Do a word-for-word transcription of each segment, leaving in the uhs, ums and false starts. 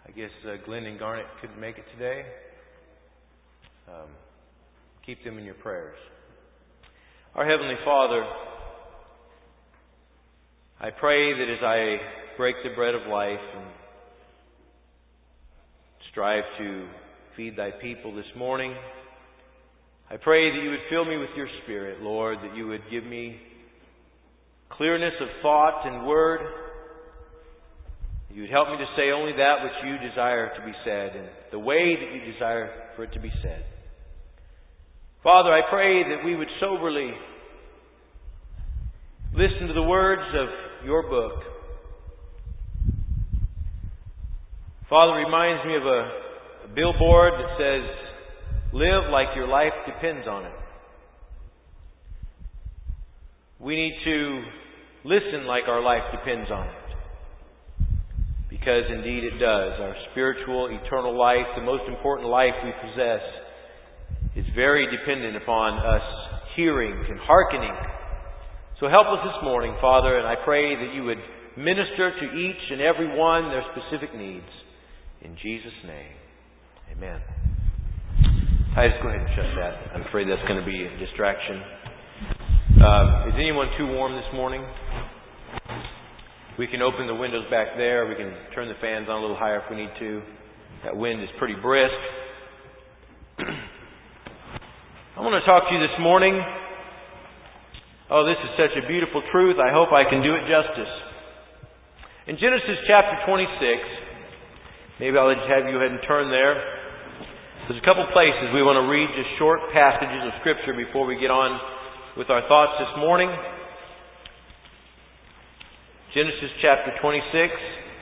I guess uh, Glenn and Garnet couldn't make it today. Um, keep them in your prayers. Our Heavenly Father, I pray that as I break the bread of life and strive to feed Thy people this morning, I pray that You would fill me with Your Spirit, Lord, that You would give me clearness of thought and word. You would help me to say only that which You desire to be said and the way that You desire for it to be said. Father, I pray that we would soberly listen to the words of Your book. Father, it reminds me of a, a billboard that says, "Live like your life depends on it." We need to listen like our life depends on it. Because indeed it does. Our spiritual, eternal life, the most important life we possess, is very dependent upon us hearing and hearkening. So help us this morning, Father, and I pray that You would minister to each and every one their specific needs. In Jesus' name, amen. I just go ahead and shut that. I'm afraid that's going to be a distraction. Uh, is anyone too warm this morning? We can open the windows back there. We can turn the fans on a little higher if we need to. That wind is pretty brisk. I want to talk to you this morning. Oh, this is such a beautiful truth. I hope I can do it justice. In Genesis chapter twenty-six, maybe I'll just have you go ahead and turn there. There's a couple places we want to read just short passages of Scripture before we get on with our thoughts this morning. Genesis chapter twenty-six,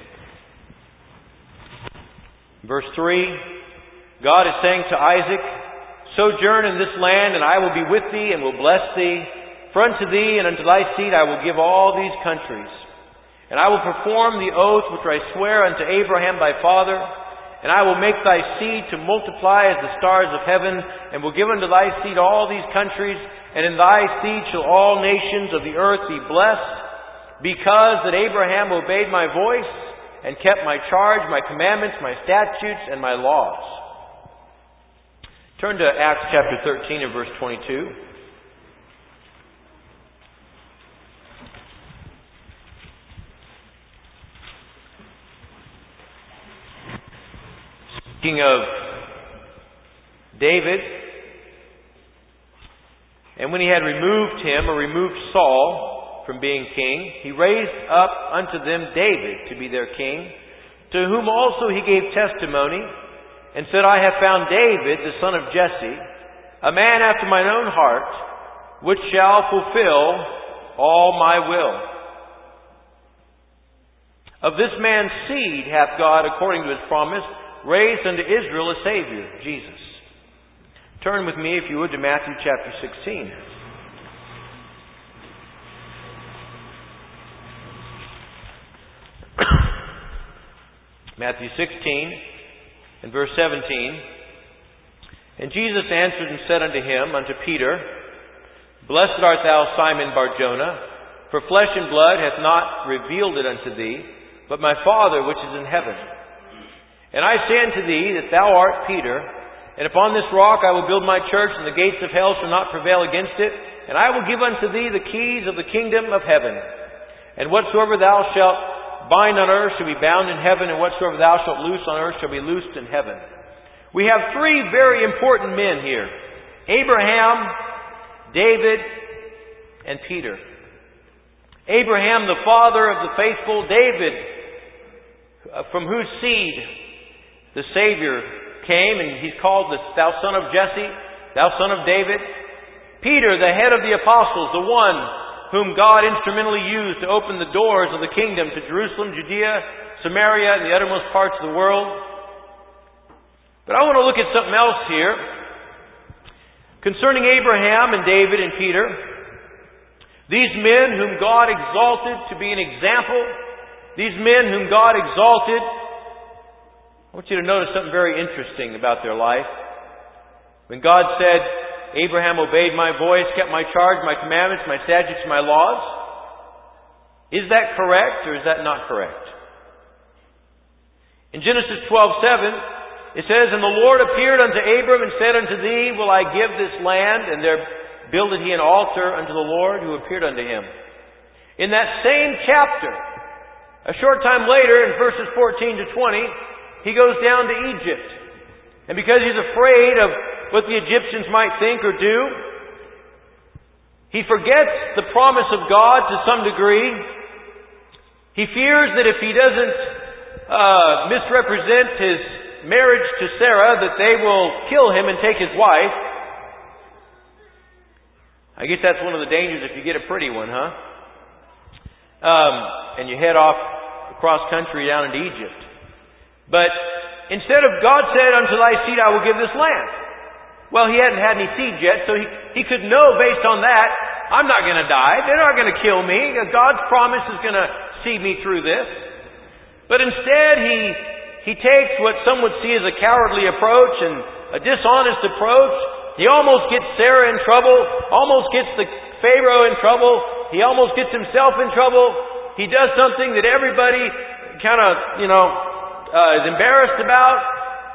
verse three. God is saying to Isaac, "Sojourn in this land, and I will be with thee, and will bless thee. For unto thee and unto thy seed I will give all these countries. And I will perform the oath which I swear unto Abraham thy father. And I will make thy seed to multiply as the stars of heaven, and will give unto thy seed all these countries. And in thy seed shall all nations of the earth be blessed, because that Abraham obeyed my voice, and kept my charge, my commandments, my statutes, and my laws." Turn to Acts chapter thirteen and verse twenty-two. Speaking of David, "And when he had removed him, or removed Saul from being king, he raised up unto them David to be their king, to whom also he gave testimony, and said, I have found David, the son of Jesse, a man after mine own heart, which shall fulfill all my will. Of this man's seed hath God, according to His promise, raised unto Israel a Savior, Jesus." Turn with me, if you would, to Matthew chapter sixteen. Matthew sixteen and verse seventeen. "And Jesus answered and said unto him, unto Peter, Blessed art thou, Simon Bar-Jonah, for flesh and blood hath not revealed it unto thee, but my Father which is in heaven. And I say unto thee that thou art Peter, and upon this rock I will build my church, and the gates of hell shall not prevail against it. And I will give unto thee the keys of the kingdom of heaven. And whatsoever thou shalt bind on earth shall be bound in heaven, and whatsoever thou shalt loose on earth shall be loosed in heaven." We have three very important men here: Abraham, David, and Peter. Abraham, the father of the faithful; David, from whose seed the Savior came, and he's called the thou son of Jesse, thou son of David. Peter, the head of the apostles, the one whom God instrumentally used to open the doors of the kingdom to Jerusalem, Judea, Samaria, and the uttermost parts of the world. But I want to look at something else here concerning Abraham and David and Peter. These men whom God exalted to be an example, these men whom God exalted, I want you to notice something very interesting about their life. When God said, Abraham obeyed my voice, kept my charge, my commandments, my statutes, my laws. Is that correct or is that not correct? In In Genesis twelve seven, it says, And the Lord appeared unto Abram and said unto thee, Will I give this land? And there builded he an altar unto the Lord who appeared unto him. In that same chapter, a short time later, in verses fourteen to twenty, he goes down to Egypt. And because he's afraid of what the Egyptians might think or do, he forgets the promise of God to some degree. He fears that if he doesn't uh, misrepresent his marriage to Sarah, that they will kill him and take his wife. I guess that's one of the dangers if you get a pretty one, huh? Um, and you head off across country down into Egypt. But instead of God said, Unto thy seed I will give this land. Well, he hadn't had any seed yet, so he, he could know based on that, I'm not going to die. They're not going to kill me. God's promise is going to see me through this. But instead, he, he takes what some would see as a cowardly approach and a dishonest approach. He almost gets Sarah in trouble, almost gets the Pharaoh in trouble. He almost gets himself in trouble. He does something that everybody kind of, you know, uh, is embarrassed about.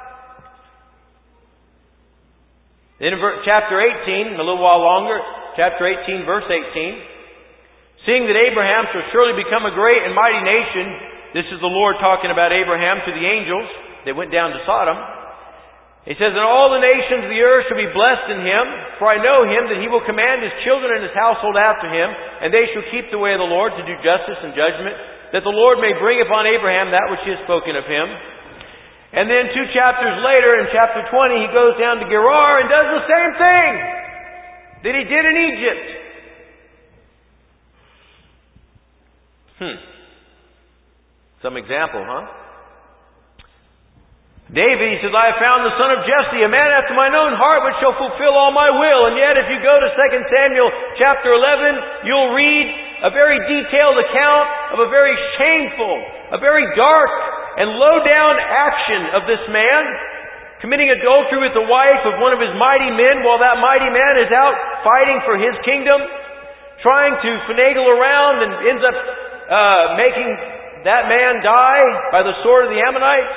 Then in chapter eighteen, a little while longer, chapter eighteen, verse eighteen, seeing that Abraham shall surely become a great and mighty nation, this is the Lord talking about Abraham to the angels. They went down to Sodom. He says, And all the nations of the earth shall be blessed in him, for I know him that he will command his children and his household after him, and they shall keep the way of the Lord to do justice and judgment, that the Lord may bring upon Abraham that which he has spoken of him. And then two chapters later, in chapter twenty, he goes down to Gerar and does the same thing that he did in Egypt. Hmm. Some example, huh? David, he says, I have found the son of Jesse, a man after mine own heart, which shall fulfill all my will. And yet, if you go to Second Samuel chapter eleven, you'll read a very detailed account of a very shameful, a very dark, and low-down action of this man, committing adultery with the wife of one of his mighty men, while that mighty man is out fighting for his kingdom, trying to finagle around and ends up uh, making that man die by the sword of the Ammonites.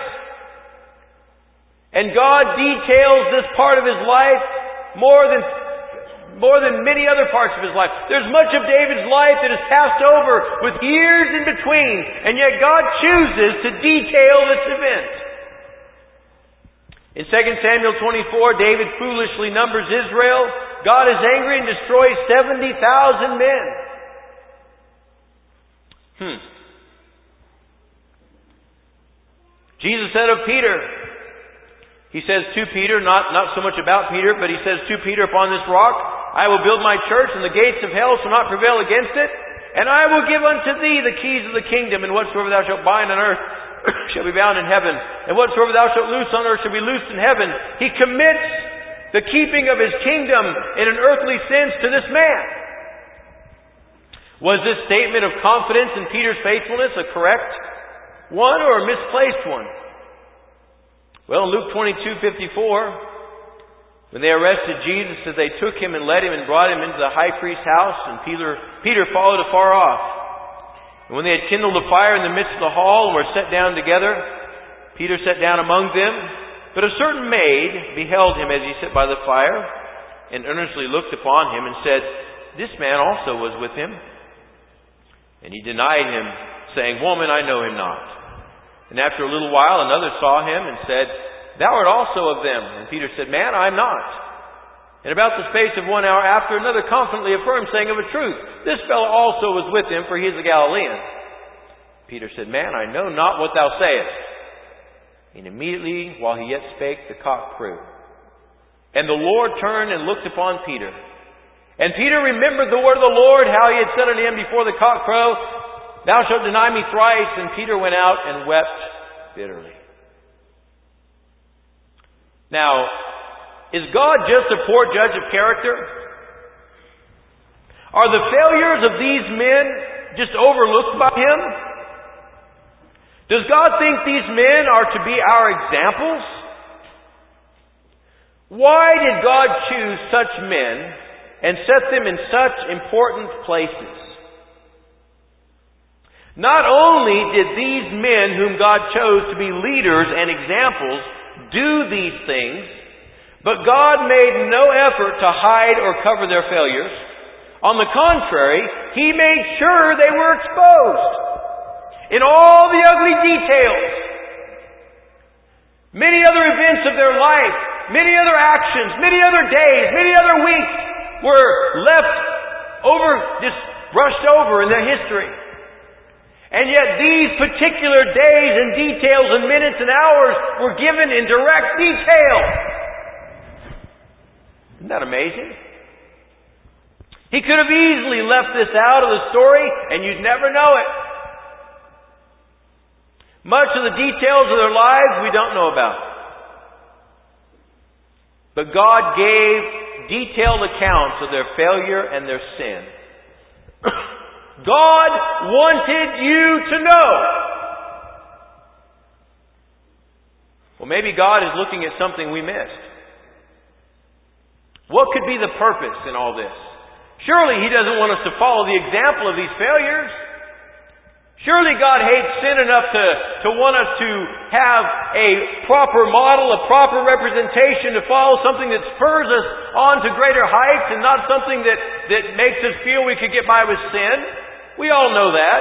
And God details this part of his life more than more than many other parts of his life. There's much of David's life that is passed over with years in between, and yet God chooses to detail this event. In Second Samuel twenty-four, David foolishly numbers Israel. God is angry and destroys seventy thousand men. Hmm. Jesus said of Peter, He says to Peter, not, not so much about Peter, but He says to Peter, Upon this rock I will build my church, and the gates of hell shall not prevail against it. And I will give unto thee the keys of the kingdom, and whatsoever thou shalt bind on earth shall be bound in heaven, and whatsoever thou shalt loose on earth shall be loosed in heaven. He commits the keeping of his kingdom in an earthly sense to this man. Was this statement of confidence in Peter's faithfulness a correct one or a misplaced one? Well, in Luke twenty-two fifty-four, when they arrested Jesus, as they took him and led him and brought him into the high priest's house, and Peter, Peter followed afar off. And when they had kindled a fire in the midst of the hall and were set down together, Peter sat down among them. But a certain maid beheld him as he sat by the fire, and earnestly looked upon him, and said, This man also was with him. And he denied him, saying, Woman, I know him not. And after a little while another saw him, and said, Thou art also of them. And Peter said, Man, I am not. And about the space of one hour after, another confidently affirmed, saying, Of a truth, this fellow also was with him, for he is a Galilean. Peter said, Man, I know not what thou sayest. And immediately, while he yet spake, the cock crew. And the Lord turned and looked upon Peter. And Peter remembered the word of the Lord, how he had said unto him before the cock crow, Thou shalt deny me thrice. And Peter went out and wept bitterly. Now, is God just a poor judge of character? Are the failures of these men just overlooked by Him? Does God think these men are to be our examples? Why did God choose such men and set them in such important places? Not only did these men whom God chose to be leaders and examples do these things, but God made no effort to hide or cover their failures. On the contrary, He made sure they were exposed in all the ugly details. Many other events of their life, many other actions, many other days, many other weeks were left over, just brushed over in their history. And yet these particular days and details and minutes and hours were given in direct detail. Isn't that amazing? He could have easily left this out of the story and you'd never know it. Much of the details of their lives we don't know about. But God gave detailed accounts of their failure and their sin. God wanted you to know. Well, maybe God is looking at something we missed. What could be the purpose in all this? Surely He doesn't want us to follow the example of these failures. Surely God hates sin enough to, to want us to have a proper model, a proper representation, to follow something that spurs us on to greater heights and not something that, that makes us feel we could get by with sin. We all know that.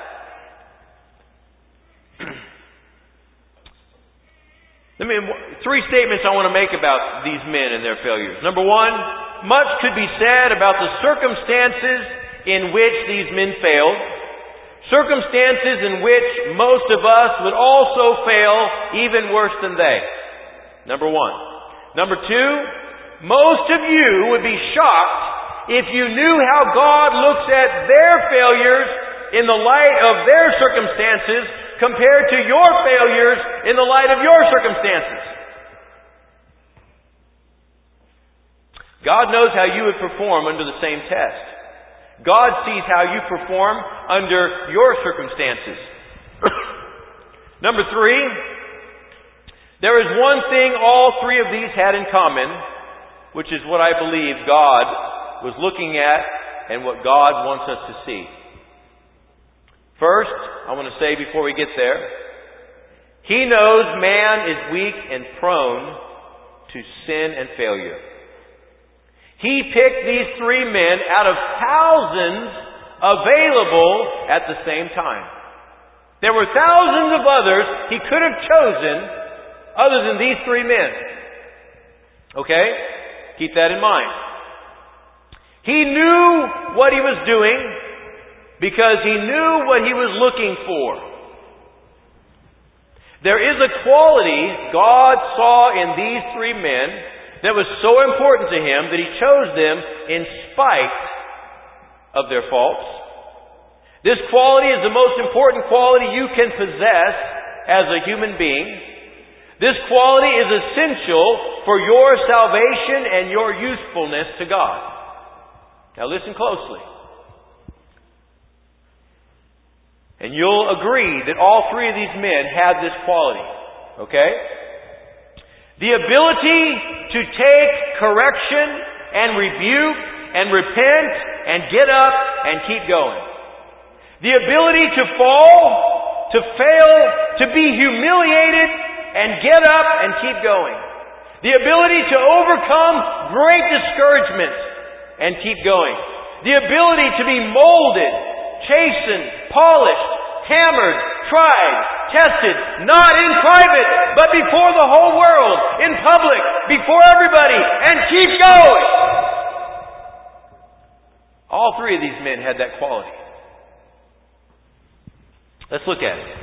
Let me, three statements I want to make about these men and their failures. Number one, much could be said about the circumstances in which these men failed. Circumstances in which most of us would also fail even worse than they. Number one. Number two, most of you would be shocked if you knew how God looks at their failures in the light of their circumstances compared to your failures in the light of your circumstances. God knows how you would perform under the same test. God sees how you perform under your circumstances. Number three, there is one thing all three of these had in common, which is what I believe God was looking at and what God wants us to see. First, I want to say before we get there, He knows man is weak and prone to sin and failure. He picked these three men out of thousands available at the same time. There were thousands of others He could have chosen other than these three men. Okay? Keep that in mind. He knew what He was doing because He knew what He was looking for. There is a quality God saw in these three men that was so important to Him that He chose them in spite of their faults. This quality is the most important quality you can possess as a human being. This quality is essential for your salvation and your usefulness to God. Now listen closely. And you'll agree that all three of these men had this quality. Okay? The ability to take correction and rebuke and repent and get up and keep going. The ability to fall, to fail, to be humiliated and get up and keep going. The ability to overcome great discouragement and keep going. The ability to be molded, chastened, polished, hammered, tried, tested, not in private, but before the whole world, in public, before everybody, and keep going. All three of these men had that quality. Let's look at it.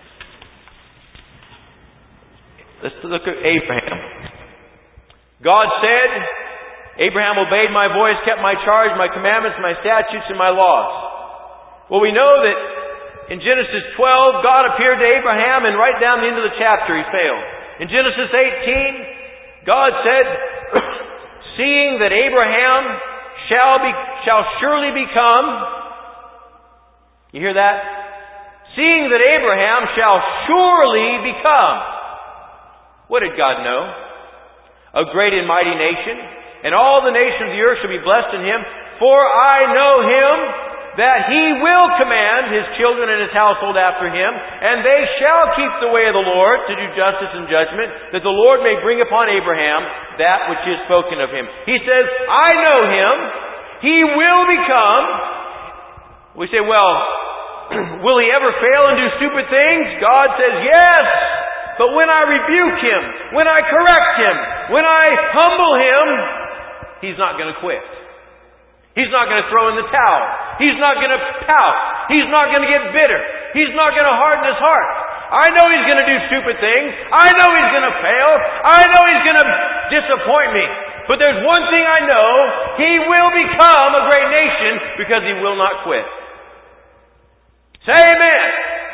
Let's look at Abraham. God said, Abraham obeyed my voice, kept my charge, my commandments, my statutes, and my laws. Well, we know that in Genesis twelve, God appeared to Abraham, and right down the end of the chapter, he failed. In Genesis eighteen, God said, seeing that Abraham shall be, shall surely become, you hear that? Seeing that Abraham shall surely become. What did God know? A great and mighty nation, and all the nations of the earth shall be blessed in him. For I know him that He will command His children and His household after Him, and they shall keep the way of the Lord to do justice and judgment, that the Lord may bring upon Abraham that which is spoken of Him. He says, I know Him. He will become. We say, well, will He ever fail and do stupid things? God says, yes. But when I rebuke Him, when I correct Him, when I humble Him, He's not going to quit. He's not going to throw in the towel. He's not going to pout. He's not going to get bitter. He's not going to harden His heart. I know He's going to do stupid things. I know He's going to fail. I know He's going to disappoint me. But there's one thing I know. He will become a great nation because He will not quit. Say amen.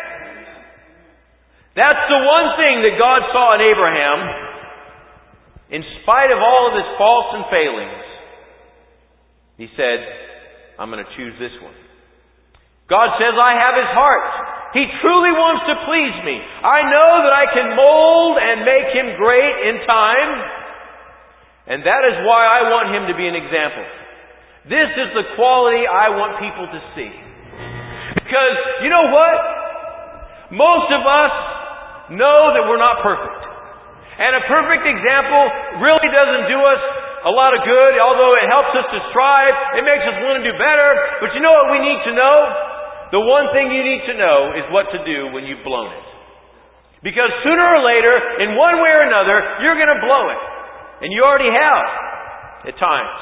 That's the one thing that God saw in Abraham. In spite of all of his faults and failings, He said, I'm going to choose this one. God says, I have His heart. He truly wants to please me. I know that I can mold and make Him great in time. And that is why I want Him to be an example. This is the quality I want people to see. Because, you know what? Most of us know that we're not perfect. And a perfect example really doesn't do us a lot of good, although it helps us to strive. It makes us want to do better. But you know what we need to know? The one thing you need to know is what to do when you've blown it. Because sooner or later, in one way or another, you're going to blow it. And you already have, at times.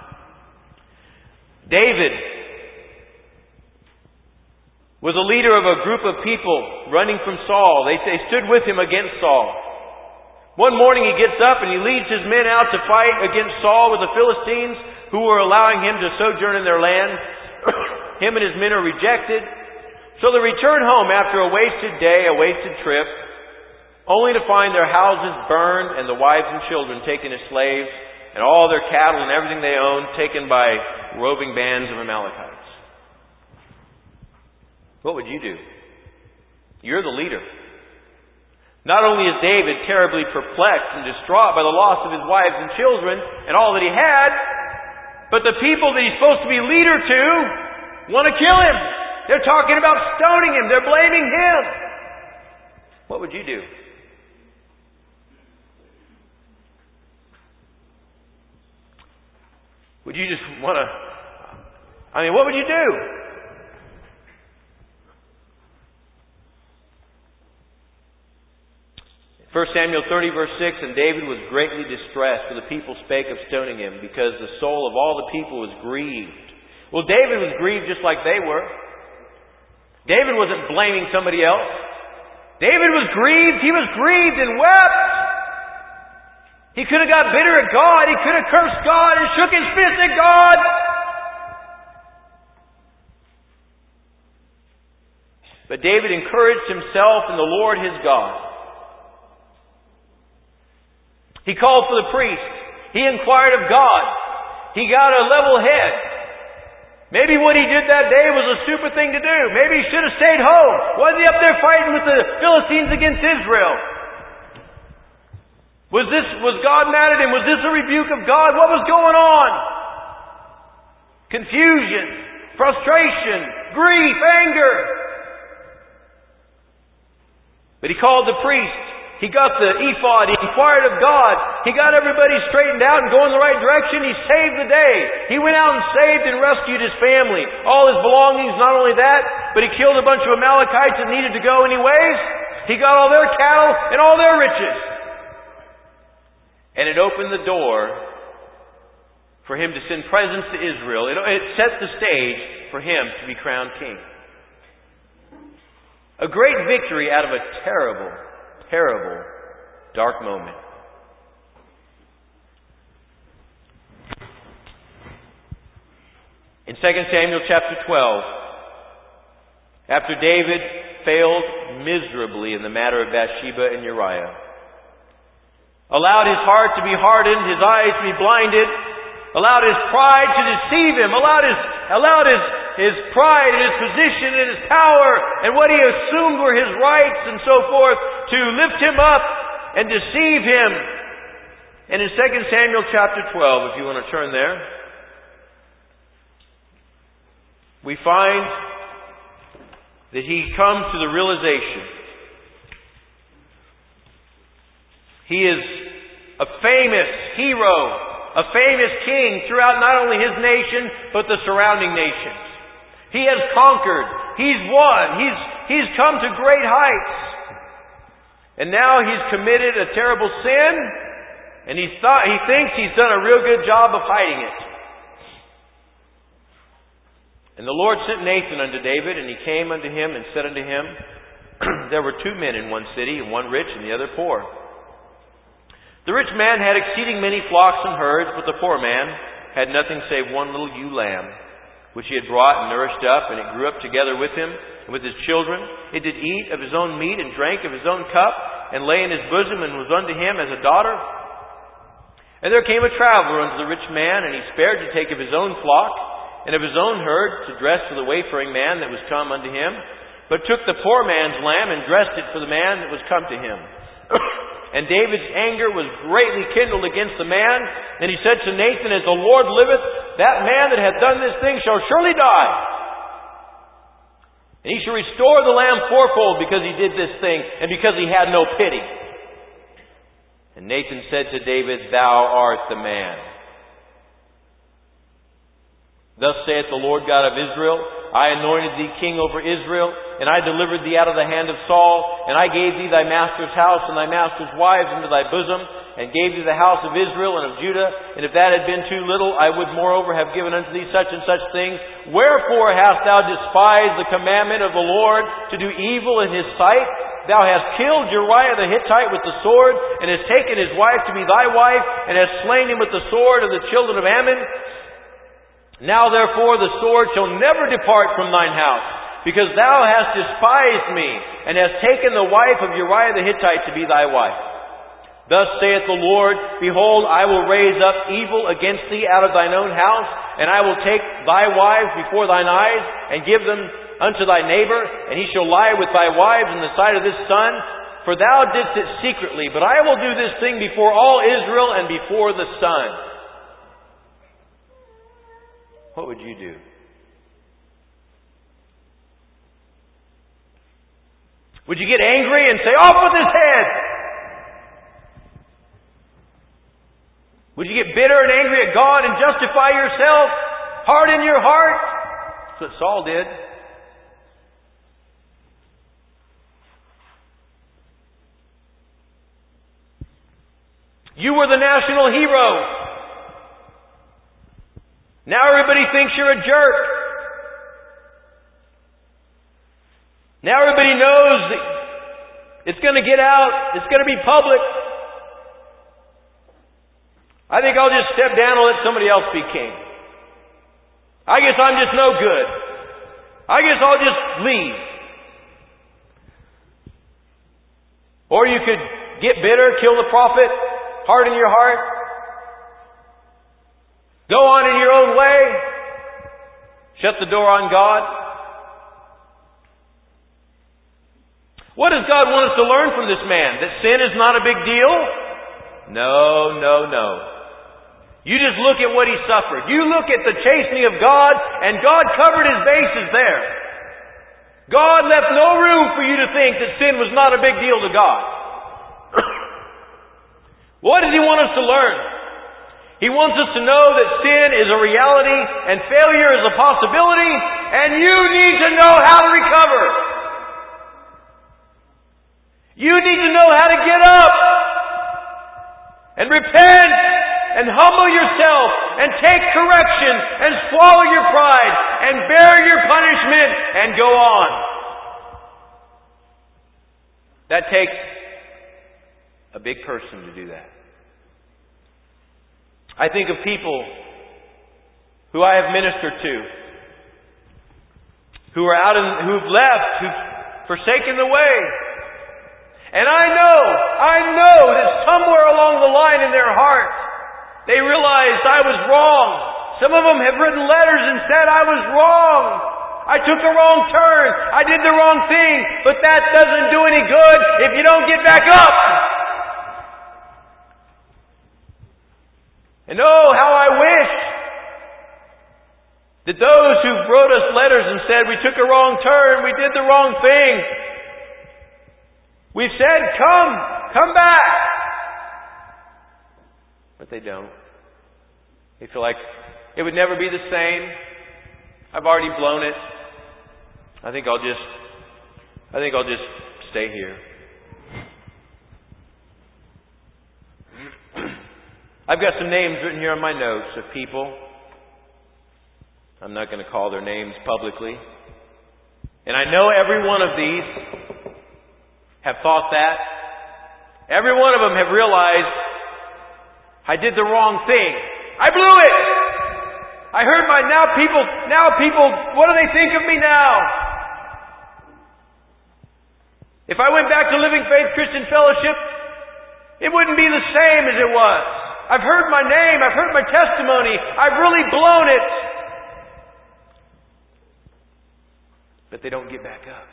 David was a leader of a group of people running from Saul. They, they stood with him against Saul. One morning he gets up and he leads his men out to fight against Saul with the Philistines who were allowing him to sojourn in their land. Him and his men are rejected. So they return home after a wasted day, a wasted trip, only to find their houses burned and the wives and children taken as slaves and all their cattle and everything they owned taken by roving bands of Amalekites. What would you do? You're the leader. Not only is David terribly perplexed and distraught by the loss of his wives and children and all that he had, but the people that he's supposed to be leader to want to kill him. They're talking about stoning him. They're blaming him. What would you do? Would you just want to... I mean, what would you do? First Samuel thirty, verse six, and David was greatly distressed, for the people spake of stoning him, because the soul of all the people was grieved. Well, David was grieved just like they were. David wasn't blaming somebody else. David was grieved. He was grieved and wept. He could have got bitter at God. He could have cursed God and shook his fist at God. But David encouraged himself in the Lord his God. He called for the priest. He inquired of God. He got a level head. Maybe what he did that day was a stupid thing to do. Maybe he should have stayed home. Was he up there fighting with the Philistines against Israel? Was this, was God mad at him? Was this a rebuke of God? What was going on? Confusion, frustration, grief, anger. But he called the priest. He got the ephod. He inquired of God. He got everybody straightened out and going in the right direction. He saved the day. He went out and saved and rescued his family. All his belongings, not only that, but he killed a bunch of Amalekites that needed to go anyways. He got all their cattle and all their riches. And it opened the door for him to send presents to Israel. It, it set the stage for him to be crowned king. A great victory out of a terrible, terrible, dark moment. In Second Samuel chapter twelve, after David failed miserably in the matter of Bathsheba and Uriah, allowed his heart to be hardened, his eyes to be blinded, allowed his pride to deceive him, allowed his, allowed his, his pride and his position and his power and what he assumed were his rights and so forth to lift him up and deceive him. And in Second Samuel chapter twelve, if you want to turn there, we find that he comes to the realization he is a famous hero, a famous king throughout not only his nation, but the surrounding nations. He has conquered. He's won. He's, he's come to great heights. And now he's committed a terrible sin, and he thought, he thinks he's done a real good job of hiding it. And the Lord sent Nathan unto David, and he came unto him and said unto him, There were two men in one city, and one rich and the other poor. The rich man had exceeding many flocks and herds, but the poor man had nothing save one little ewe lamb, which he had brought and nourished up, and it grew up together with him and with his children. It did eat of his own meat and drank of his own cup, and lay in his bosom, and was unto him as a daughter. And there came a traveler unto the rich man, and he spared to take of his own flock, and of his own herd to dress for the wayfaring man that was come unto him, but took the poor man's lamb and dressed it for the man that was come to him. And David's anger was greatly kindled against the man, and he said to Nathan, As the Lord liveth, that man that hath done this thing shall surely die. And he shall restore the lamb fourfold because he did this thing, and because he had no pity. And Nathan said to David, Thou art the man. Thus saith the Lord God of Israel, I anointed thee king over Israel, and I delivered thee out of the hand of Saul, and I gave thee thy master's house and thy master's wives into thy bosom, and gave thee the house of Israel and of Judah. And if that had been too little, I would moreover have given unto thee such and such things. Wherefore hast thou despised the commandment of the Lord to do evil in his sight? Thou hast killed Uriah the Hittite with the sword, and hast taken his wife to be thy wife, and hast slain him with the sword of the children of Ammon. Now therefore the sword shall never depart from thine house, because thou hast despised me, and hast taken the wife of Uriah the Hittite to be thy wife. Thus saith the Lord, Behold, I will raise up evil against thee out of thine own house, and I will take thy wives before thine eyes, and give them unto thy neighbor, and he shall lie with thy wives in the sight of this sun. For thou didst it secretly, but I will do this thing before all Israel and before the sun. What would you do? Would you get angry and say, Off with his head? Would you get bitter and angry at God and justify yourself? Harden your heart? That's what Saul did. You were the national hero. Now everybody thinks you're a jerk. Now everybody knows that it's going to get out. It's going to be public. I think I'll just step down and let somebody else be king. I guess I'm just no good. I guess I'll just leave. Or you could get bitter, kill the prophet, harden your heart. Go on in your own way. Shut the door on God. What does God want us to learn from this man? That sin is not a big deal? No, no, no. You just look at what he suffered. You look at the chastening of God, and God covered his bases there. God left no room for you to think that sin was not a big deal to God. What does he want us to learn? He wants us to know that sin is a reality and failure is a possibility, and you need to know how to recover. You need to know how to get up and repent and humble yourself and take correction and swallow your pride and bear your punishment and go on. That takes a big person to do that. I think of people who I have ministered to, who are out in, who've left, who've forsaken the way. And I know, I know that somewhere along the line in their heart, they realized I was wrong. Some of them have written letters and said I was wrong. I took a wrong turn. I did the wrong thing. But that doesn't do any good if you don't get back up. And oh, how I wish That those who wrote us letters and said we took a wrong turn, we did the wrong thing, we've said, come, come back. But they don't. They feel like it would never be the same. I've already blown it. I think I'll just, I think I'll just stay here. I've got some names written here on my notes of people. I'm not going to call their names publicly. And I know every one of these have thought that. Every one of them have realized, I did the wrong thing. I blew it. I heard my, now people, now people, what do they think of me now? If I went back to Living Faith Christian Fellowship, it wouldn't be the same as it was. I've heard my name, I've heard my testimony, I've really blown it. But they don't get back up.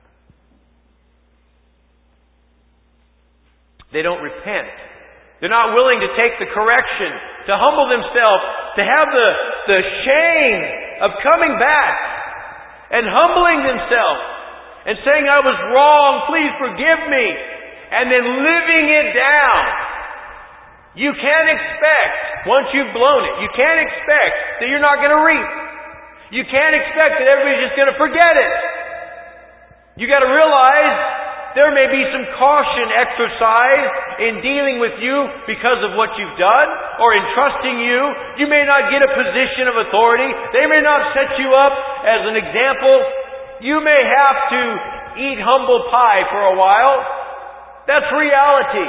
They don't repent. They're not willing to take the correction, to humble themselves, to have the, the shame of coming back and humbling themselves and saying, I was wrong, please forgive me, and then living it down. You can't expect, once you've blown it, you can't expect that you're not going to reap. You can't expect that everybody's just going to forget it. You got to realize there may be some caution exercised in dealing with you because of what you've done or in trusting you. You may not get a position of authority. They may not set you up as an example. You may have to eat humble pie for a while. That's reality.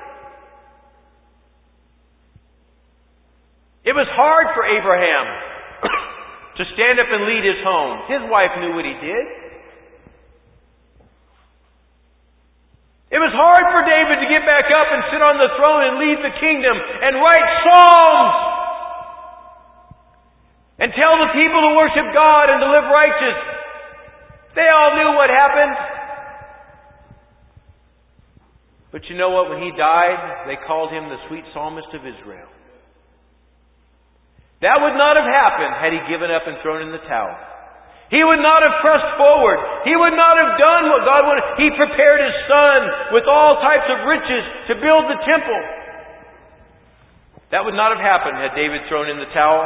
It was hard for Abraham to stand up and lead his home. His wife knew what he did. It was hard for David to get back up and sit on the throne and lead the kingdom and write psalms and tell the people to worship God and to live righteous. They all knew what happened. But you know what? When he died, they called him the sweet psalmist of Israel. That would not have happened had he given up and thrown in the towel. He would not have pressed forward. He would not have done what God wanted. He prepared his son with all types of riches to build the temple. That would not have happened had David thrown in the towel.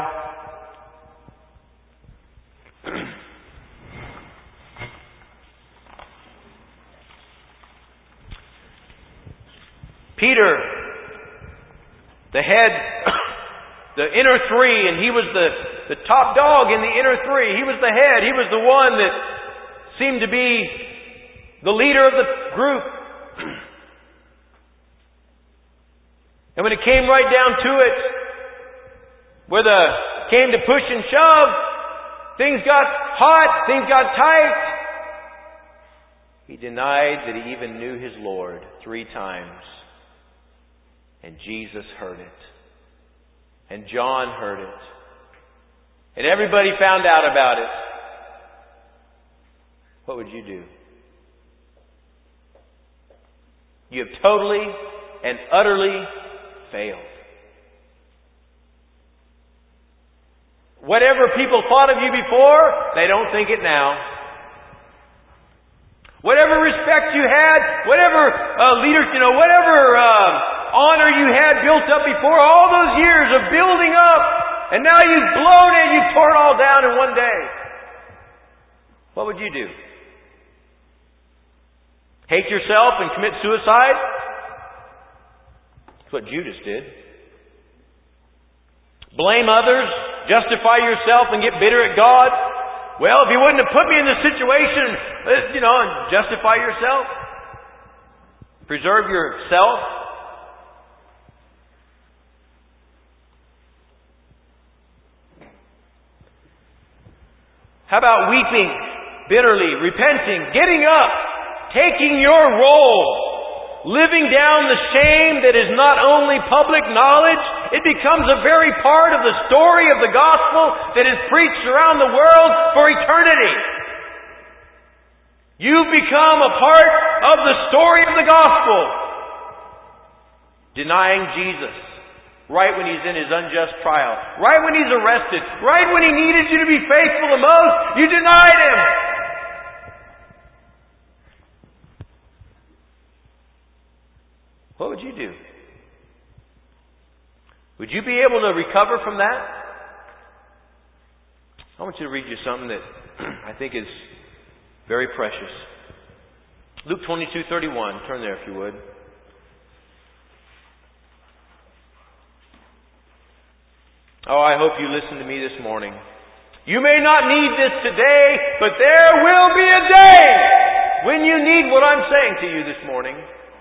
Peter, the head, the inner three, and he was the, the top dog in the inner three. He was the head. He was the one that seemed to be the leader of the group. And when it came right down to it, where the came to push and shove, things got hot, things got tight. He denied that he even knew his Lord three times. And Jesus heard it. And John heard it. And everybody found out about it. What would you do? You have totally and utterly failed. Whatever people thought of you before, they don't think it now. Whatever respect you had, whatever uh, leaders, you know, whatever uh, honor you had built up before, all those years of building up, and now you've blown it, you've torn it all down in one day. What would you do? Hate yourself and commit suicide? That's what Judas did. Blame others, justify yourself and get bitter at God? Well, if He wouldn't have put me in this situation, you know, and justify yourself. Preserve yourself. How about weeping bitterly, repenting, getting up, taking your role, living down the shame that is not only public knowledge, it becomes a very part of the story of the gospel that is preached around the world for eternity. You've become a part of the story of the gospel. Denying Jesus. Right when he's in his unjust trial. Right when he's arrested. Right when he needed you to be faithful the most, you denied him. What would you do? Would you be able to recover from that? I want you to read you something that I think is very precious. Luke twenty-two thirty-one. Turn there if you would. Oh, I hope you listen to me this morning. You may not need this today, but there will be a day when you need what I'm saying to you this morning.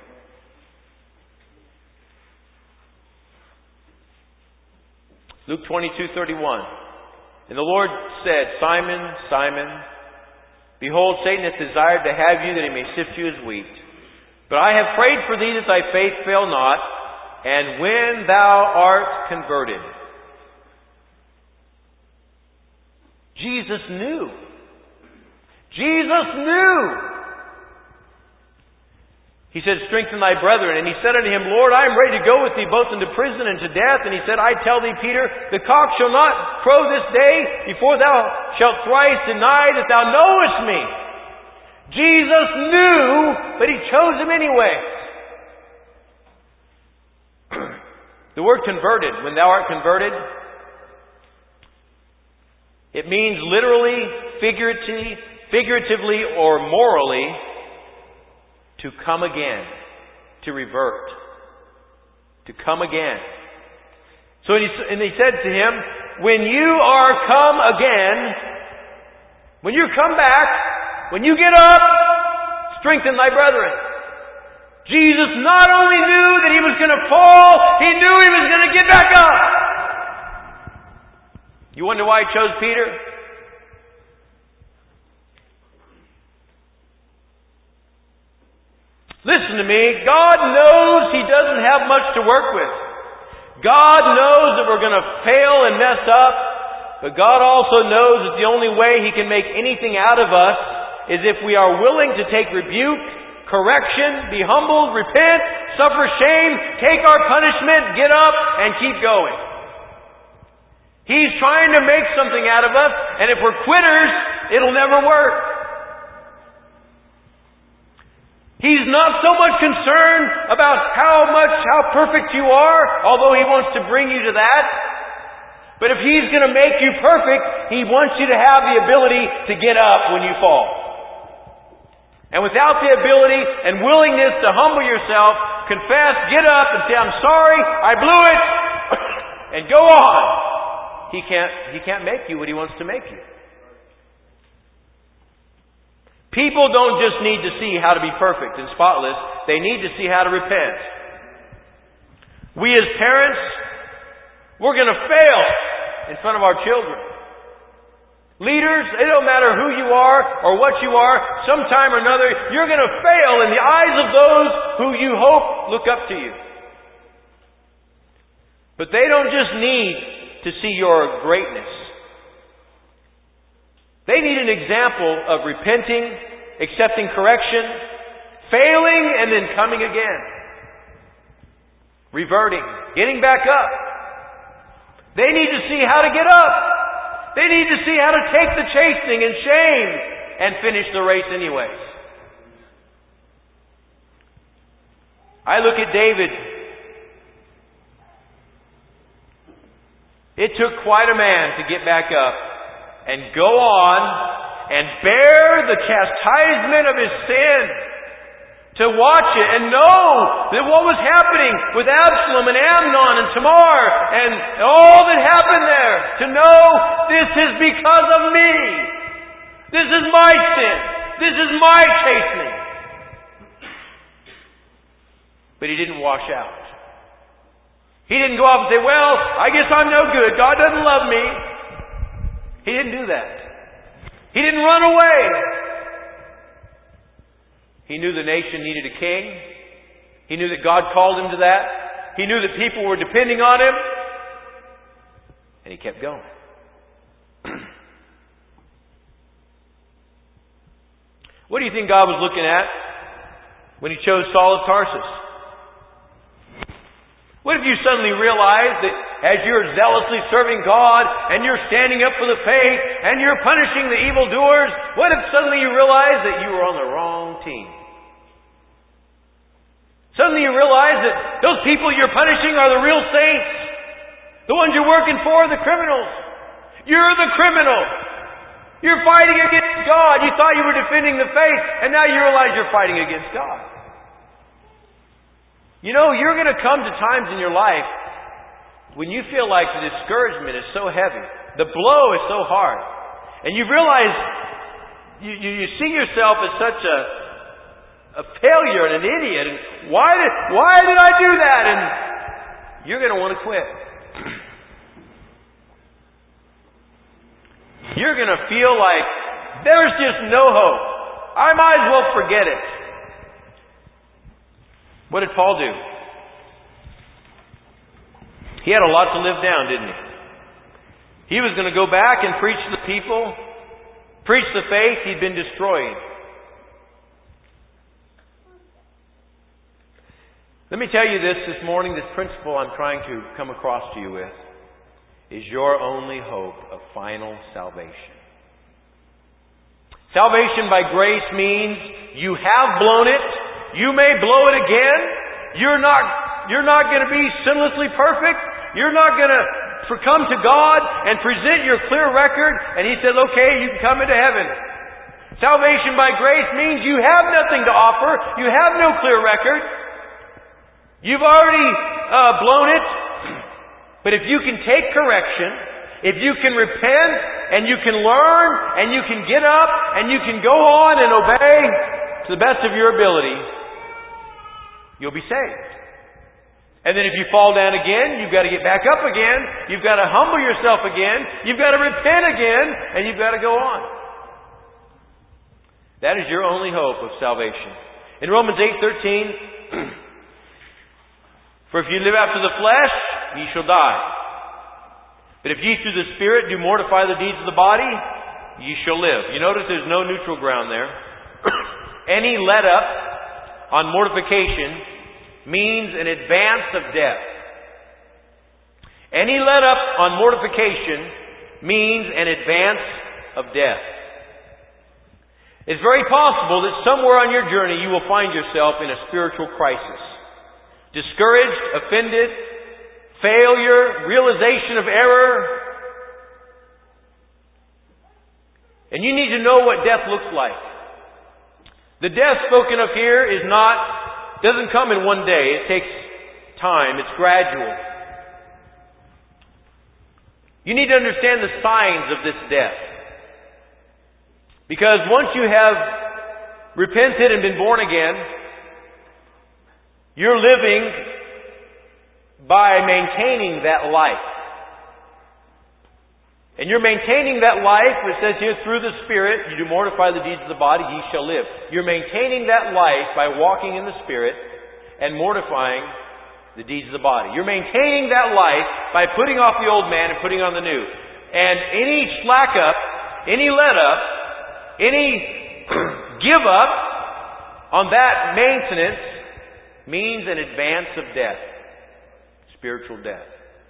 Luke twenty-two thirty-one. And the Lord said, Simon, Simon, behold, Satan hath desired to have you that he may sift you as wheat. But I have prayed for thee that thy faith fail not, and when thou art converted. Jesus knew. Jesus knew. He said, strengthen thy brethren. And he said unto him, Lord, I am ready to go with thee both into prison and to death. And he said, I tell thee, Peter, the cock shall not crow this day before thou shalt thrice deny that thou knowest me. Jesus knew, but he chose him anyway. The word converted, when thou art converted, it means literally, figuratively, figuratively or morally, to come again, to revert, to come again. So he, and he said to him, when you are come again, when you come back, when you get up, strengthen thy brethren. Jesus not only knew that he was going to fall, he knew he was going to get back up. You wonder why he chose Peter? Listen to me. God knows He doesn't have much to work with. God knows that we're going to fail and mess up. But God also knows that the only way He can make anything out of us is if we are willing to take rebuke, correction, be humbled, repent, suffer shame, take our punishment, get up, and keep going. He's trying to make something out of us, and if we're quitters, it'll never work. He's not so much concerned about how much, how perfect you are, although He wants to bring you to that. But if He's going to make you perfect, He wants you to have the ability to get up when you fall. And without the ability and willingness to humble yourself, confess, get up and say, I'm sorry, I blew it, and go on. He can't, he can't make you what He wants to make you. People don't just need to see how to be perfect and spotless. They need to see how to repent. We as parents, we're going to fail in front of our children. Leaders, it don't matter who you are or what you are, sometime or another, you're going to fail in the eyes of those who you hope look up to you. But they don't just need to see your greatness. They need an example of repenting, accepting correction, failing, and then coming again. Reverting, getting back up. They need to see how to get up. They need to see how to take the chastening and shame and finish the race anyways. I look at David. It took quite a man to get back up and go on and bear the chastisement of his sin. To watch it and know that what was happening with Absalom and Amnon and Tamar and all that happened there. To know this is because of me. This is my sin. This is my chastening. But he didn't wash out. He didn't go off and say, well, I guess I'm no good. God doesn't love me. He didn't do that. He didn't run away. He knew the nation needed a king. He knew that God called him to that. He knew that people were depending on him. And he kept going. What do you think God was looking at when He chose Saul of Tarsus? What if you suddenly realize that as you're zealously serving God and you're standing up for the faith and you're punishing the evildoers, what if suddenly you realize that you were on the wrong team? Suddenly you realize that those people you're punishing are the real saints. The ones you're working for are the criminals. You're the criminal. You're fighting against God. You thought you were defending the faith, and now you realize you're fighting against God. You know, you're going to come to times in your life when you feel like the discouragement is so heavy. The blow is so hard. And you realize you, you, you see yourself as such a, a failure and an idiot. And why did, why did I do that? And you're going to want to quit. You're going to feel like there's just no hope. I might as well forget it. What did Paul do? He had a lot to live down, didn't he? He was going to go back and preach to the people, preach the faith he'd been destroying. Let me tell you this this morning, this principle I'm trying to come across to you with is your only hope of final salvation. Salvation by grace means you have blown it. You may blow it again. You're not, you're not going to be sinlessly perfect. You're not going to come to God and present your clear record. And He said, okay, you can come into heaven. Salvation by grace means you have nothing to offer. You have no clear record. You've already uh, blown it. But if you can take correction, if you can repent, and you can learn, and you can get up, and you can go on and obey to the best of your ability, you'll be saved. And then if you fall down again, you've got to get back up again. You've got to humble yourself again. You've got to repent again. And you've got to go on. That is your only hope of salvation. In Romans eight thirteen, for if you live after the flesh, ye shall die. But if ye through the Spirit do mortify the deeds of the body, ye shall live. You notice there's no neutral ground there. Any let up on mortification means an advance of death. Any let up on mortification means an advance of death. It's very possible that somewhere on your journey you will find yourself in a spiritual crisis. Discouraged, offended, failure, realization of error. And you need to know what death looks like. The death spoken of here is not, doesn't come in one day. It takes time. It's gradual. You need to understand the signs of this death. Because once you have repented and been born again, you're living by maintaining that life. And you're maintaining that life, it says here, through the Spirit, you do mortify the deeds of the body, ye shall live. You're maintaining that life by walking in the Spirit and mortifying the deeds of the body. You're maintaining that life by putting off the old man and putting on the new. And any slack up, any let up, any give up on that maintenance means an advance of death. Spiritual death.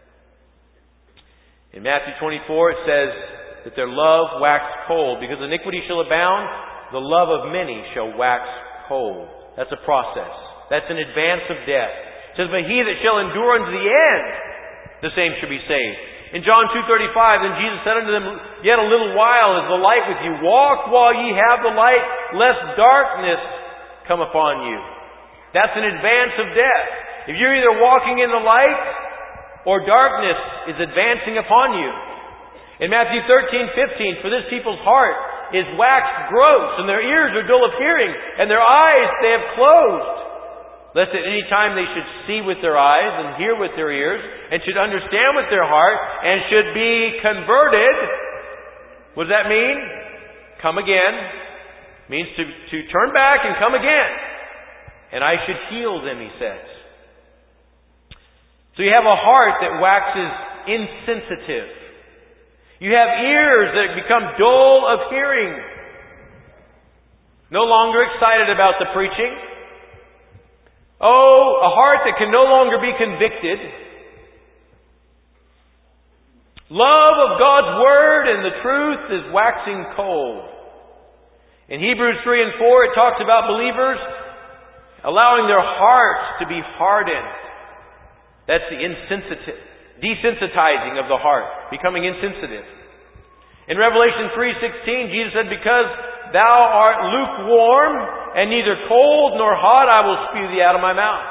In Matthew twenty-four it says that their love waxed cold. Because iniquity shall abound, the love of many shall wax cold. That's a process. That's an advance of death. It says, but he that shall endure unto the end, the same shall be saved. In John two thirty-five, then Jesus said unto them, yet a little while is the light with you. Walk while ye have the light, lest darkness come upon you. That's an advance of death. If you're either walking in the light, or darkness is advancing upon you. In Matthew thirteen fifteen, for this people's heart is waxed gross, and their ears are dull of hearing, and their eyes they have closed. Lest at any time they should see with their eyes, and hear with their ears, and should understand with their heart, and should be converted. What does that mean? Come again. Means to, to turn back and come again. And I should heal them, he says. So you have a heart that waxes insensitive. You have ears that become dull of hearing. No longer excited about the preaching. Oh, a heart that can no longer be convicted. Love of God's Word and the truth is waxing cold. In Hebrews three and four, it talks about believers allowing their hearts to be hardened. That's the insensitive, desensitizing of the heart, becoming insensitive. In Revelation three sixteen, Jesus said, because thou art lukewarm and neither cold nor hot, I will spew thee out of my mouth.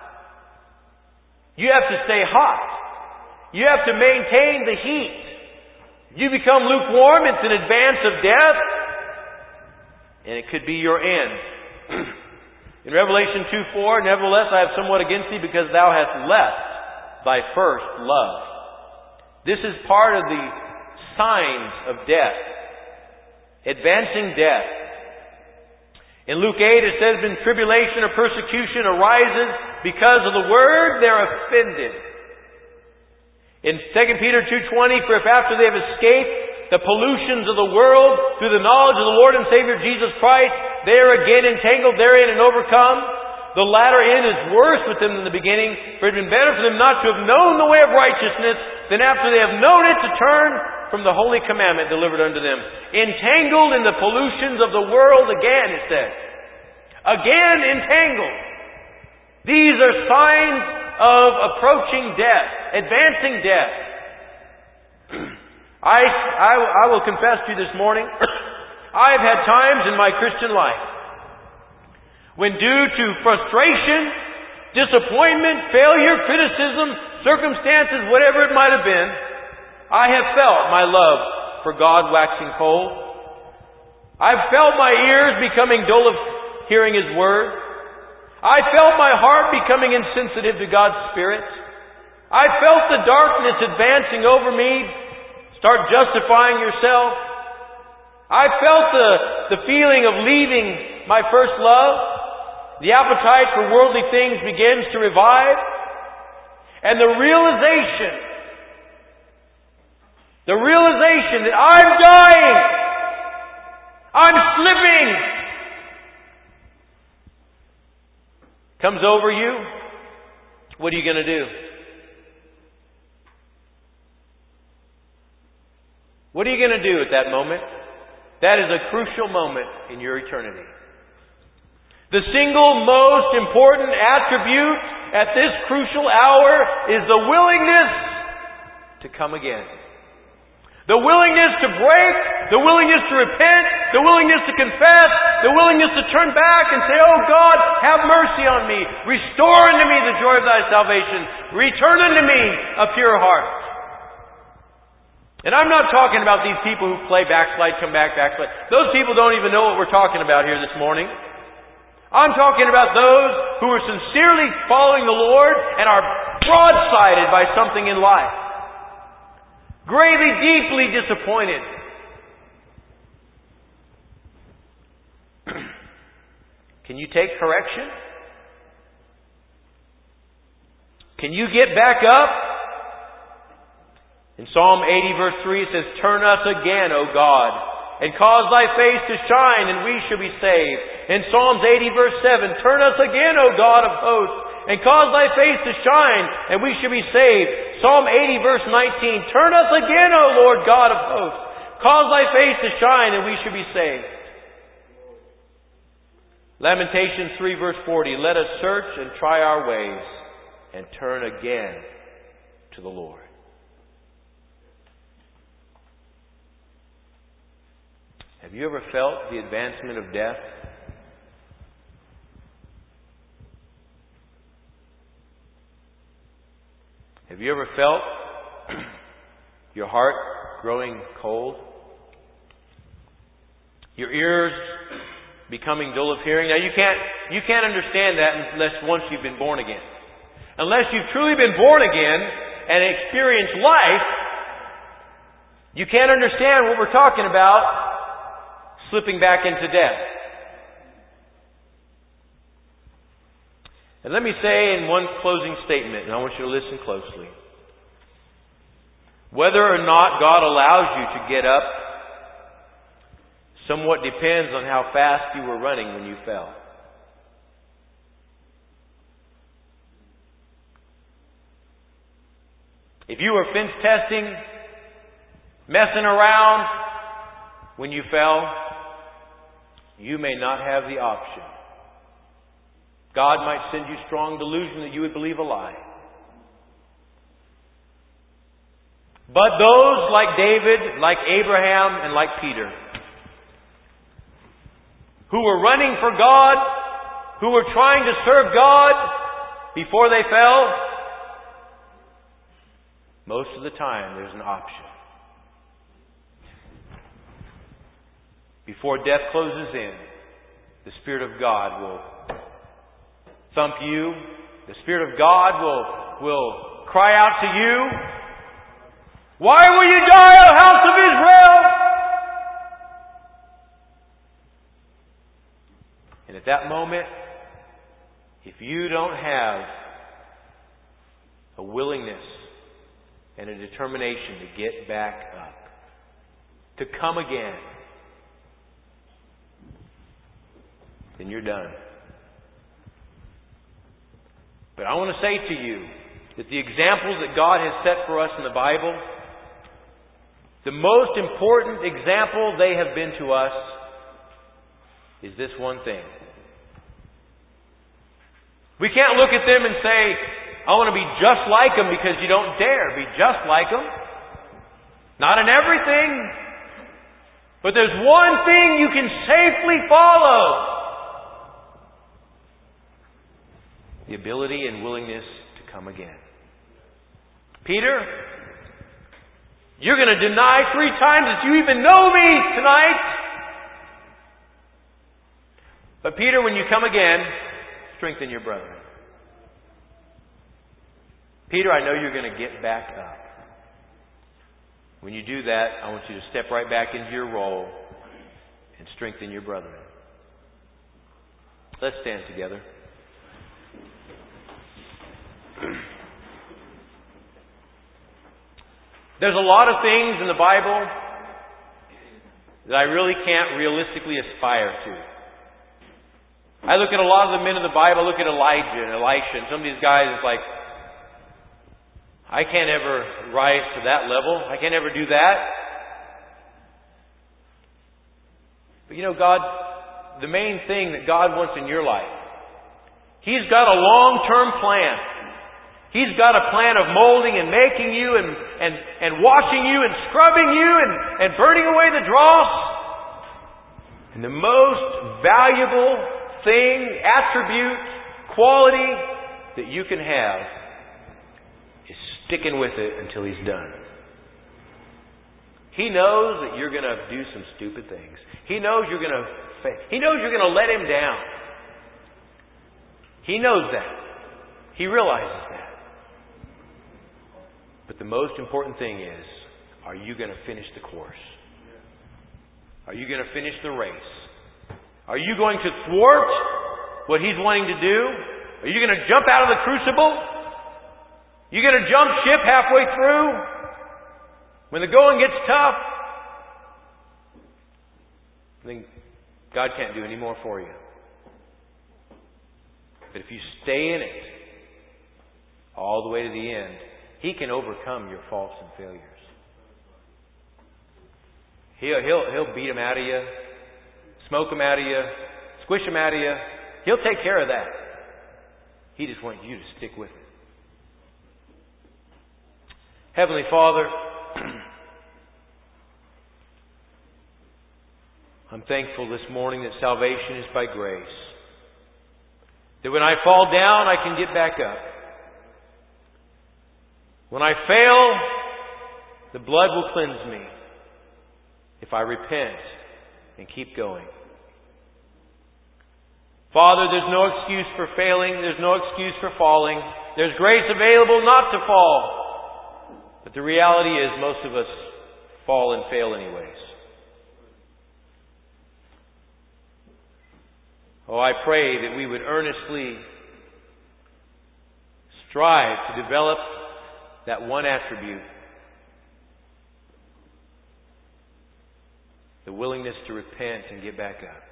You have to stay hot. You have to maintain the heat. You become lukewarm, it's an advance of death, and it could be your end. In Revelation two four, nevertheless I have somewhat against thee, because thou hast left thy first love. This is part of the signs of death. Advancing death. In Luke eight it says, when tribulation or persecution arises because of the word, they're offended. In Second Peter two twenty, for if after they have escaped the pollutions of the world through the knowledge of the Lord and Savior Jesus Christ, they are again entangled therein and overcome, the latter end is worse with them than the beginning. For it had been better for them not to have known the way of righteousness than after they have known it to turn from the holy commandment delivered unto them. Entangled in the pollutions of the world again, it says. Again entangled. These are signs of approaching death, advancing death. I, I, I will confess to you this morning, I've had times in my Christian life when, due to frustration, disappointment, failure, criticism, circumstances, whatever it might have been, I have felt my love for God waxing cold. I've felt my ears becoming dull of hearing His Word. I felt my heart becoming insensitive to God's Spirit. I felt the darkness advancing over me. Start justifying yourself. I felt the, the feeling of leaving my first love. The appetite for worldly things begins to revive. And the realization, the realization that I'm dying, I'm slipping, comes over you. What are you going to do? What are you going to do at that moment? That is a crucial moment in your eternity. The single most important attribute at this crucial hour is the willingness to come again. The willingness to break, the willingness to repent, the willingness to confess, the willingness to turn back and say, oh God, have mercy on me. Restore unto me the joy of thy salvation. Return unto me a pure heart. And I'm not talking about these people who play backslide, come back, backslide. Those people don't even know what we're talking about here this morning. I'm talking about those who are sincerely following the Lord and are broadsided by something in life. Greatly, deeply disappointed. Can you take correction? Can you get back up? In Psalm eighty verse three it says, turn us again, O God, and cause thy face to shine, and we shall be saved. In Psalms eighty verse seven, turn us again, O God of hosts, and cause thy face to shine, and we shall be saved. Psalm eighty verse nineteen, turn us again, O Lord God of hosts, cause thy face to shine, and we shall be saved. Lamentations three verse forty, let us search and try our ways, and turn again to the Lord. Have you ever felt the advancement of death? Have you ever felt your heart growing cold? Your ears becoming dull of hearing? Now you can't, you can't understand that unless once you've been born again. Unless you've truly been born again and experienced life, you can't understand what we're talking about, slipping back into death. And let me say in one closing statement, and I want you to listen closely. Whether or not God allows you to get up somewhat depends on how fast you were running when you fell. If you were fence testing, messing around when you fell, you may not have the option. God might send you strong delusion that you would believe a lie. But those like David, like Abraham, and like Peter, who were running for God, who were trying to serve God before they fell, most of the time there's an option. Before death closes in, the Spirit of God will thump you. The Spirit of God will, will cry out to you, "Why will you die, O house of Israel?" And at that moment, if you don't have a willingness and a determination to get back up, to come again, then you're done. But I want to say to you that the examples that God has set for us in the Bible, the most important example they have been to us is this one thing. We can't look at them and say, "I want to be just like them," because you don't dare be just like them. Not in everything. But there's one thing you can safely follow. The ability and willingness to come again. Peter, you're going to deny three times that you even know me tonight. But Peter, when you come again, strengthen your brethren. Peter, I know you're going to get back up. When you do that, I want you to step right back into your role and strengthen your brethren. Let's stand together. There's a lot of things in the Bible that I really can't realistically aspire to. I look at a lot of the men of the Bible, I look at Elijah and Elisha, and some of these guys, it's like, I can't ever rise to that level. I can't ever do that. But you know, God, the main thing that God wants in your life, He's got a long-term plan. He's got a plan of molding and making you and, and, and washing you and scrubbing you and, and burning away the dross. And the most valuable thing, attribute, quality that you can have is sticking with it until He's done. He knows that you're going to do some stupid things. He knows you're going to He knows you're going to let Him down. He knows that. He realizes that. But the most important thing is, are you going to finish the course? Are you going to finish the race? Are you going to thwart what He's wanting to do? Are you going to jump out of the crucible? Are you going to jump ship halfway through? When the going gets tough? Then God can't do any more for you. But if you stay in it all the way to the end, He can overcome your faults and failures. He'll, he'll, he'll beat them out of you, smoke them out of you, squish them out of you. He'll take care of that. He just wants you to stick with it. Heavenly Father, I'm thankful this morning that salvation is by grace. That when I fall down, I can get back up. When I fail, the blood will cleanse me if I repent and keep going. Father, there's no excuse for failing. There's no excuse for falling. There's grace available not to fall. But the reality is most of us fall and fail anyways. Oh, I pray that we would earnestly strive to develop that one attribute, the willingness to repent and get back up.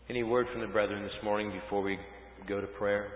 Any word from the brethren this morning before we go to prayer?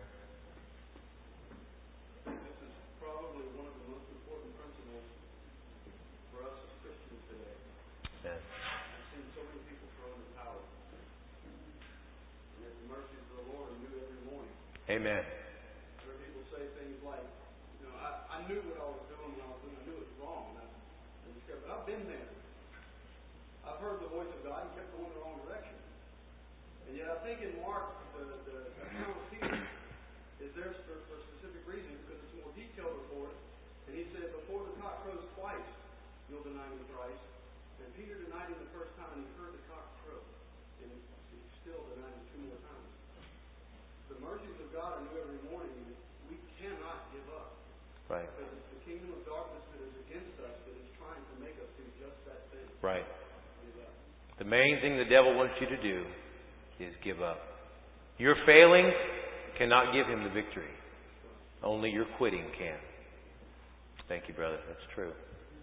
This is probably one of the most important principles for us as Christians today. Amen. I've seen so many people throw in the towel. And yet the mercies of the Lord are new every morning. Amen. Where people say things like, you know, I, I knew what I was doing when I was doing. I knew it was wrong. And I didn't care. But I've been there. I've heard the voice of God and kept going the wrong direction. And yet I think in Mark, the, the account of Peter is there for, for a specific reason, because it's a more detailed report. And he said, before the cock crows twice, you'll deny me thrice. And Peter denied him the first time, and he heard the cock crow. And he still denied him two more times. The mercies of God are new every morning, and we cannot give up. Right. Because it's the kingdom of darkness that is against us that is trying to make us do just that thing. Right. Give up. The main thing the devil wants you to do is give up. Your failing cannot give him the victory. Only your quitting can. Thank you, brother. That's true.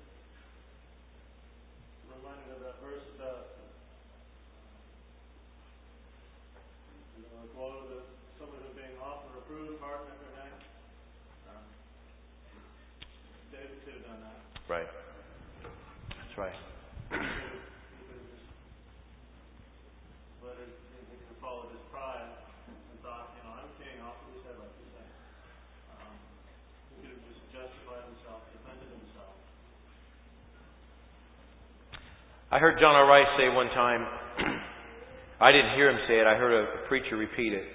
I'm reminded of that verse about you know, like woe to someone who's being often reproved, hardened at their neck. Um, David could have done that. Right. That's right. He could have just let it, he could have followed his pride and thought, you know, I'm king, off with his head, like you say. Um, he could have just justified himself, defended himself. I heard John R. Rice say one time, I didn't hear him say it, I heard a preacher repeat it.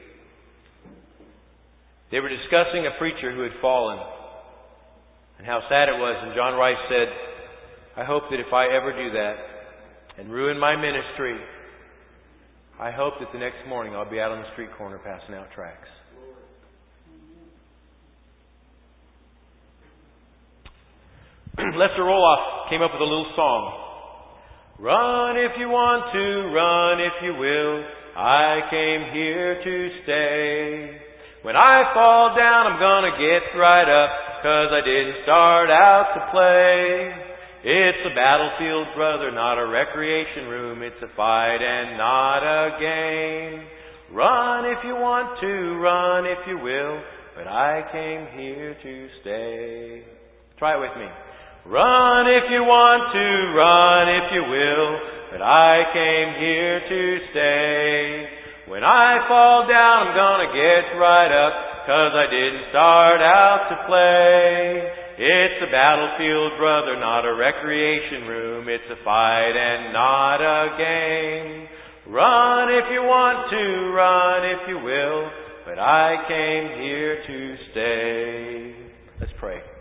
They were discussing a preacher who had fallen and how sad it was, and John Rice said, I hope that if I ever do that and ruin my ministry, I hope that the next morning I'll be out on the street corner passing out tracts. Lester Roloff came up with a little song. Run if you want to, run if you will. I came here to stay. When I fall down, I'm gonna get right up, 'cause I didn't start out to play. It's a battlefield, brother, not a recreation room. It's a fight and not a game. Run if you want to, run if you will. But I came here to stay. Try it with me. Run if you want to, run if you will. But I came here to stay. When I fall down, I'm gonna get right up, 'cause I didn't start out to play. It's a battlefield, brother, not a recreation room. It's a fight and not a game. Run if you want to, run if you will. But I came here to stay. Let's pray.